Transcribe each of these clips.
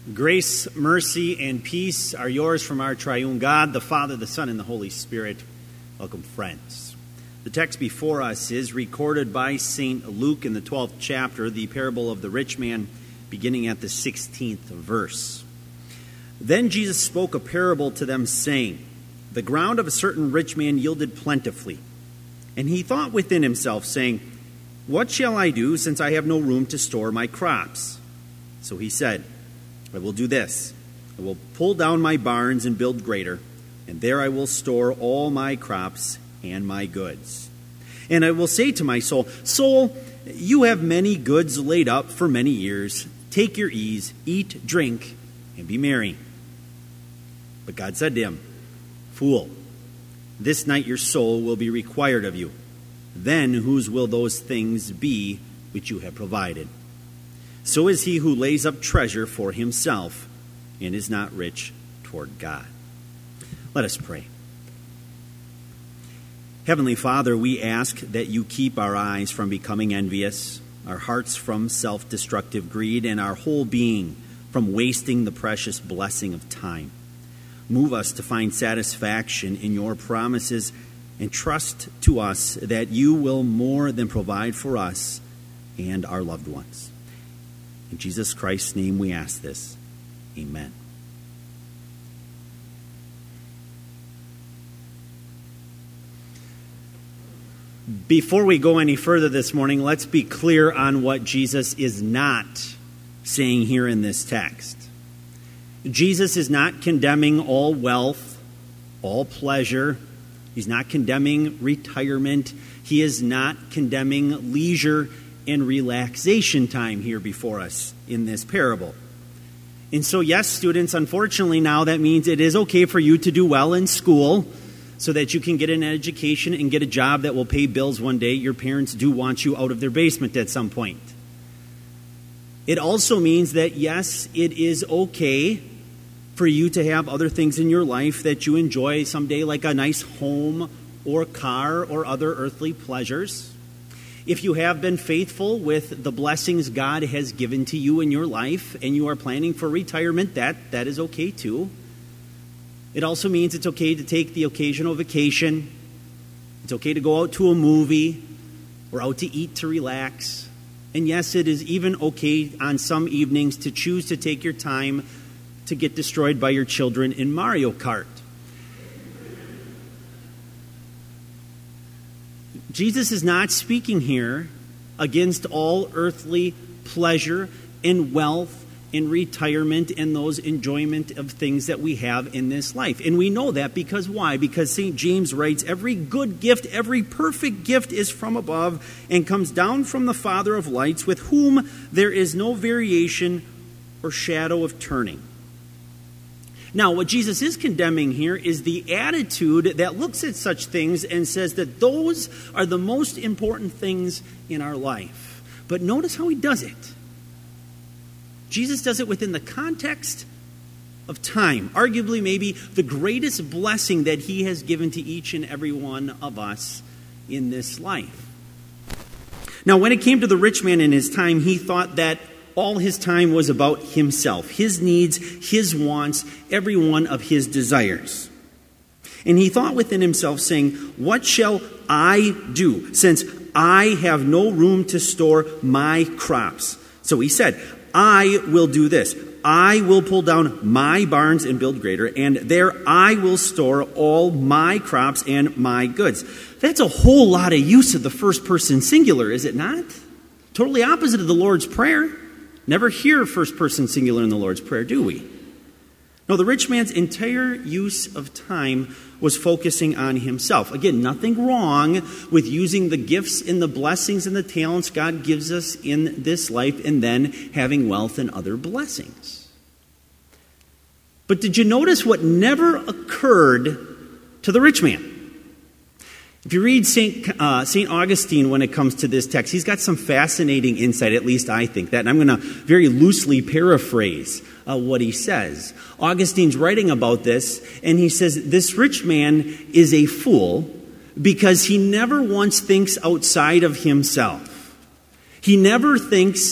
Grace, mercy, and peace are yours from our triune God, the Father, the Son, and the Holy Spirit. Welcome, friends. The text before us is recorded by St. Luke in the 12th chapter, the parable of the rich man, beginning at the 16th verse. Then Jesus spoke a parable to them, saying, The ground of a certain rich man yielded plentifully. And he thought within himself, saying, What shall I do, since I have no room to store my crops? So he said, I will do this. I will pull down my barns and build greater, and there I will store all my crops and my goods. And I will say to my soul, Soul, you have many goods laid up for many years. Take your ease, eat, drink, and be merry. But God said to him, Fool, this night your soul will be required of you. Then whose will those things be which you have provided? So is he who lays up treasure for himself and is not rich toward God. Let us pray. Heavenly Father, we ask that you keep our eyes from becoming envious, our hearts from self-destructive greed, and our whole being from wasting the precious blessing of time. Move us to find satisfaction in your promises and trust to us that you will more than provide for us and our loved ones. In Jesus Christ's name we ask this. Amen. Before we go any further this morning, let's be clear on what Jesus is not saying here in this text. Jesus is not condemning all wealth, all pleasure. He's not condemning retirement. He is not condemning leisure and relaxation time here before us in this parable. And so, yes, students, unfortunately now that means it is okay for you to do well in school so that you can get an education and get a job that will pay bills one day. Your parents do want you out of their basement at some point. It also means that, yes, it is okay for you to have other things in your life that you enjoy someday, like a nice home or car or other earthly pleasures. If you have been faithful with the blessings God has given to you in your life and you are planning for retirement, that is okay too. It also means it's okay to take the occasional vacation. It's okay to go out to a movie or out to eat to relax. And yes, it is even okay on some evenings to choose to take your time to get destroyed by your children in Mario Kart. Jesus is not speaking here against all earthly pleasure and wealth and retirement and those enjoyment of things that we have in this life. And we know that because why? Because St. James writes, every good gift, every perfect gift is from above and comes down from the Father of lights, with whom there is no variation or shadow of turning. Now, what Jesus is condemning here is the attitude that looks at such things and says that those are the most important things in our life. But notice how he does it. Jesus does it within the context of time, arguably maybe the greatest blessing that he has given to each and every one of us in this life. Now, when it came to the rich man in his time, he thought that all his time was about himself, his needs, his wants, every one of his desires. And he thought within himself, saying, What shall I do, since I have no room to store my crops? So he said, I will do this. I will pull down my barns and build greater, and there I will store all my crops and my goods. That's a whole lot of use of the first person singular, is it not? Totally opposite of the Lord's Prayer. Never hear first person singular in the Lord's Prayer, do we? No, the rich man's entire use of time was focusing on himself. Again, nothing wrong with using the gifts and the blessings and the talents God gives us in this life and then having wealth and other blessings. But did you notice what never occurred to the rich man? If you read St. Augustine when it comes to this text, he's got some fascinating insight, at least I think that. And I'm going to very loosely paraphrase what he says. Augustine's writing about this, and he says, this rich man is a fool because he never once thinks outside of himself. He never thinks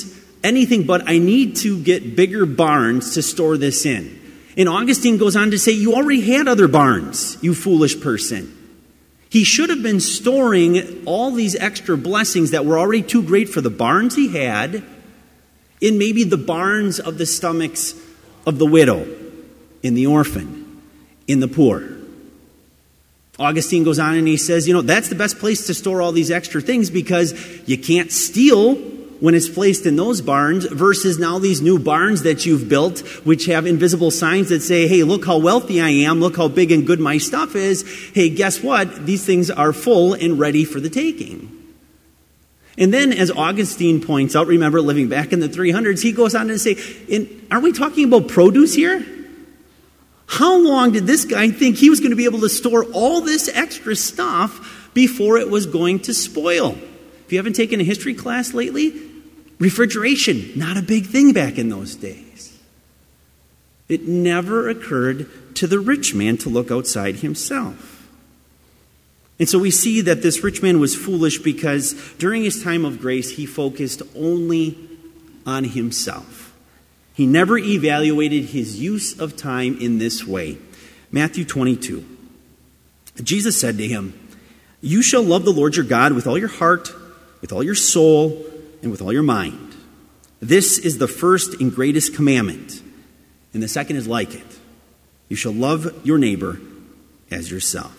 anything but I need to get bigger barns to store this in. And Augustine goes on to say, you already had other barns, you foolish person. He should have been storing all these extra blessings that were already too great for the barns he had in maybe the barns of the stomachs of the widow, in the orphan, in the poor. Augustine goes on and he says, that's the best place to store all these extra things because you can't steal when it's placed in those barns versus now these new barns that you've built, which have invisible signs that say, hey, look how wealthy I am, look how big and good my stuff is. Hey, guess what? These things are full and ready for the taking. And then, as Augustine points out, remember living back in the 300s, he goes on to say, are we talking about produce here? How long did this guy think he was going to be able to store all this extra stuff before it was going to spoil? If you haven't taken a history class lately, refrigeration, not a big thing back in those days. It never occurred to the rich man to look outside himself. And so we see that this rich man was foolish because during his time of grace, he focused only on himself. He never evaluated his use of time in this way. Matthew 22. Jesus said to him, you shall love the Lord your God with all your heart, with all your soul, and with all your mind. This is the first and greatest commandment. And the second is like it. You shall love your neighbor as yourself.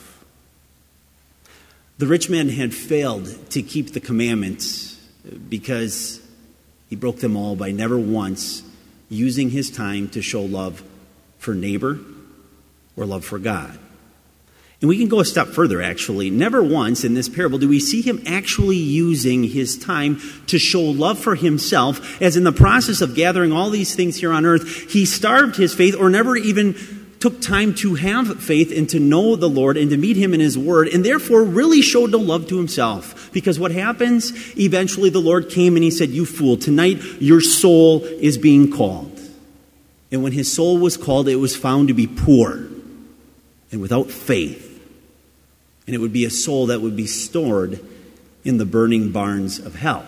The rich man had failed to keep the commandments because he broke them all by never once using his time to show love for neighbor or love for God. And we can go a step further, actually. Never once in this parable do we see him actually using his time to show love for himself, as in the process of gathering all these things here on earth, he starved his faith or never even took time to have faith and to know the Lord and to meet him in his word, and therefore really showed no love to himself. Because what happens? Eventually the Lord came and he said, you fool, tonight your soul is being called. And when his soul was called, it was found to be poor and without faith. And it would be a soul that would be stored in the burning barns of hell.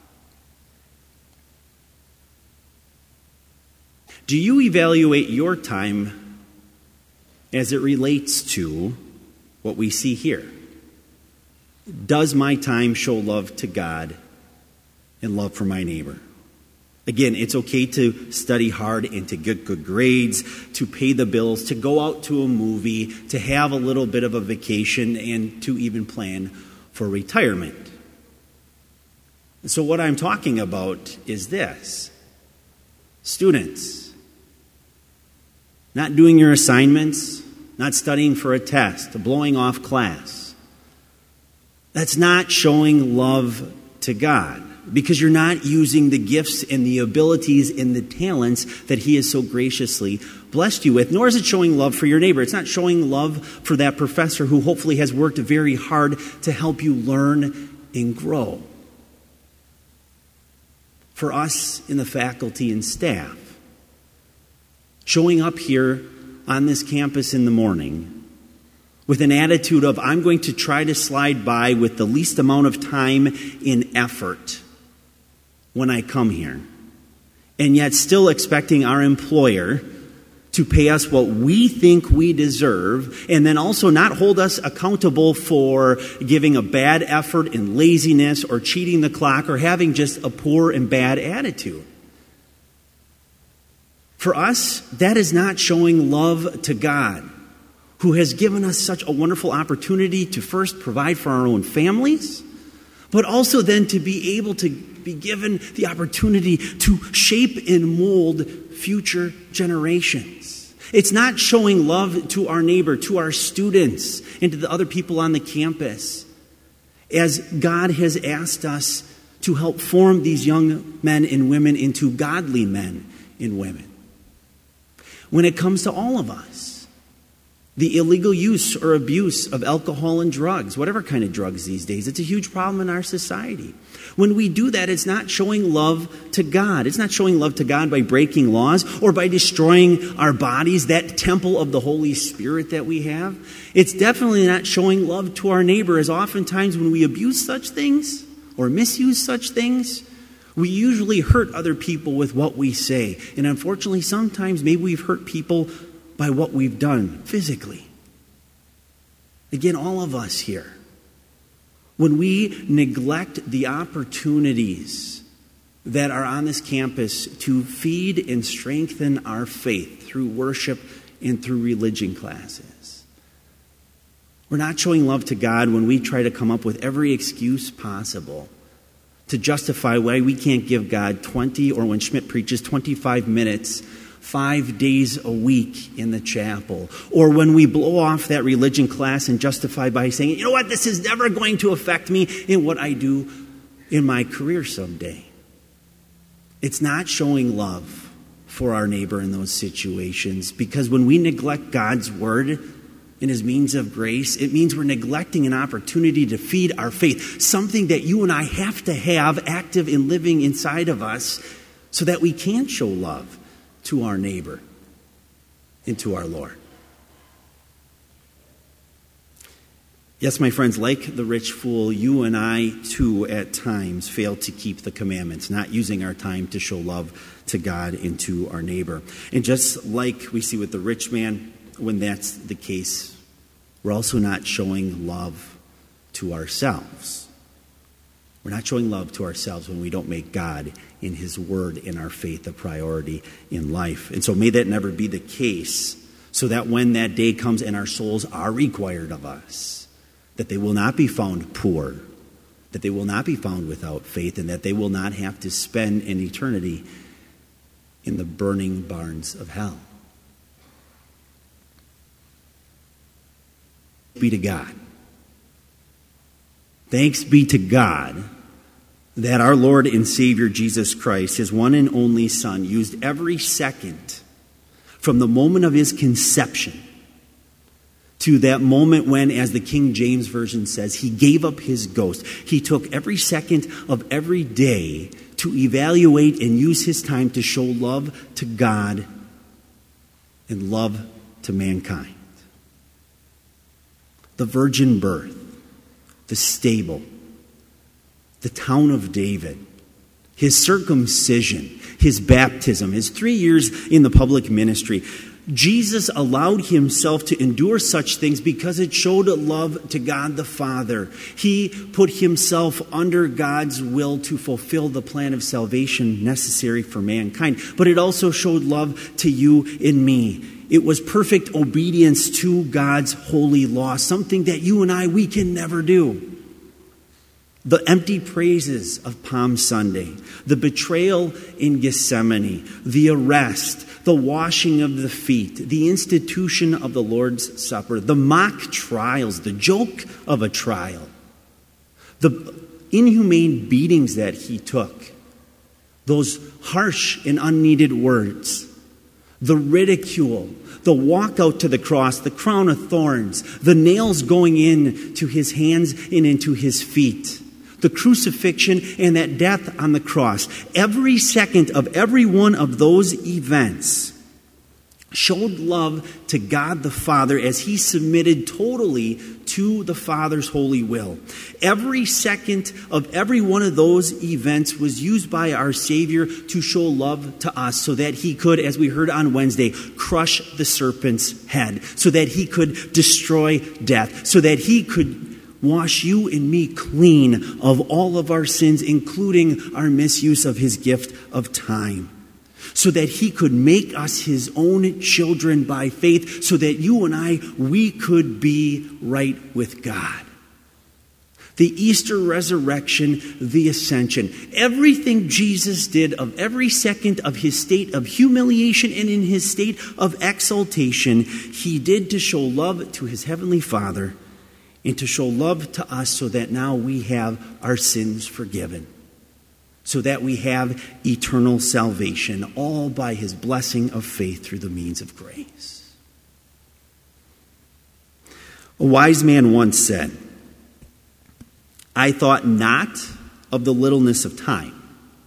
Do you evaluate your time as it relates to what we see here? Does my time show love to God and love for my neighbor? Again, it's okay to study hard and to get good grades, to pay the bills, to go out to a movie, to have a little bit of a vacation, and to even plan for retirement. So what I'm talking about is this. Students, not doing your assignments, not studying for a test, blowing off class. That's not showing love to God, because you're not using the gifts and the abilities and the talents that he has so graciously blessed you with, nor is it showing love for your neighbor. It's not showing love for that professor who hopefully has worked very hard to help you learn and grow. For us in the faculty and staff, showing up here on this campus in the morning with an attitude of, I'm going to try to slide by with the least amount of time and effort when I come here, and yet still expecting our employer to pay us what we think we deserve, and then also not hold us accountable for giving a bad effort in laziness or cheating the clock or having just a poor and bad attitude. For us, that is not showing love to God, who has given us such a wonderful opportunity to first provide for our own families, but also then to be able to be given the opportunity to shape and mold future generations. It's not showing love to our neighbor, to our students, and to the other people on the campus, as God has asked us to help form these young men and women into godly men and women. When it comes to all of us, the illegal use or abuse of alcohol and drugs, whatever kind of drugs these days, it's a huge problem in our society. When we do that, it's not showing love to God. It's not showing love to God by breaking laws or by destroying our bodies, that temple of the Holy Spirit that we have. It's definitely not showing love to our neighbor, as oftentimes when we abuse such things or misuse such things, We usually hurt other people with what we say. And unfortunately, sometimes maybe we've hurt people by what we've done physically. Again, all of us here. When we neglect the opportunities that are on this campus to feed and strengthen our faith through worship and through religion classes, we're not showing love to God when we try to come up with every excuse possible to justify why we can't give God 20, or when Schmidt preaches, 25 minutes, 5 days a week in the chapel. Or when we blow off that religion class and justify by saying, you know what, this is never going to affect me in what I do in my career someday. It's not showing love for our neighbor in those situations, because when we neglect God's word and his means of grace, it means we're neglecting an opportunity to feed our faith, something that you and I have to have active and living inside of us so that we can show love to our neighbor and to our Lord. Yes, my friends, like the rich fool, you and I too at times fail to keep the commandments, not using our time to show love to God and to our neighbor. And just like we see with the rich man, when that's the case, we're also not showing love to ourselves. We're not showing love to ourselves when we don't make God in his word and our faith a priority in life. And so may that never be the case, so that when that day comes and our souls are required of us, that they will not be found poor, that they will not be found without faith, and that they will not have to spend an eternity in the burning barns of hell. Be to God. Thanks be to God that our Lord and Savior Jesus Christ, his one and only Son, used every second from the moment of his conception to that moment when, as the King James Version says, he gave up his ghost. He took every second of every day to evaluate and use his time to show love to God and love to mankind. The virgin birth, the stable, the town of David, his circumcision, his baptism, his 3 years in the public ministry. Jesus allowed himself to endure such things because it showed love to God the Father. He put himself under God's will to fulfill the plan of salvation necessary for mankind. But it also showed love to you and me. It was perfect obedience to God's holy law, something that you and I, we can never do. The empty praises of Palm Sunday, the betrayal in Gethsemane, the arrest, the washing of the feet, the institution of the Lord's Supper, the mock trials, the joke of a trial, the inhumane beatings that he took, those harsh and unneeded words, the ridicule, the walk out to the cross, the crown of thorns, the nails going in to his hands and into his feet, the crucifixion and that death on the cross. Every second of every one of those events showed love to God the Father as he submitted totally to the Father's holy will. Every second of every one of those events was used by our Savior to show love to us, so that he could, as we heard on Wednesday, crush the serpent's head, so that he could destroy death, so that he could wash you and me clean of all of our sins, including our misuse of his gift of time, so that he could make us his own children by faith, so that you and I, we could be right with God. The Easter resurrection, the ascension, everything Jesus did of every second of his state of humiliation and in his state of exaltation, he did to show love to his heavenly Father and to show love to us, so that now we have our sins forgiven, so that we have eternal salvation, all by his blessing of faith through the means of grace. A wise man once said, "I thought not of the littleness of time.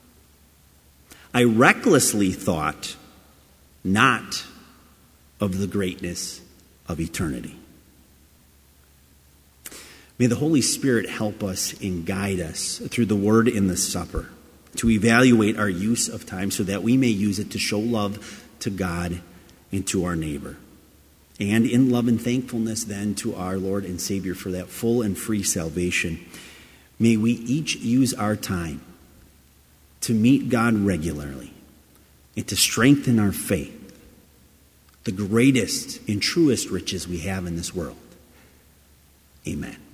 I recklessly thought not of the greatness of eternity." May the Holy Spirit help us and guide us through the word in the supper, to evaluate our use of time so that we may use it to show love to God and to our neighbor. And in love and thankfulness then to our Lord and Savior for that full and free salvation, may we each use our time to meet God regularly and to strengthen our faith, the greatest and truest riches we have in this world. Amen.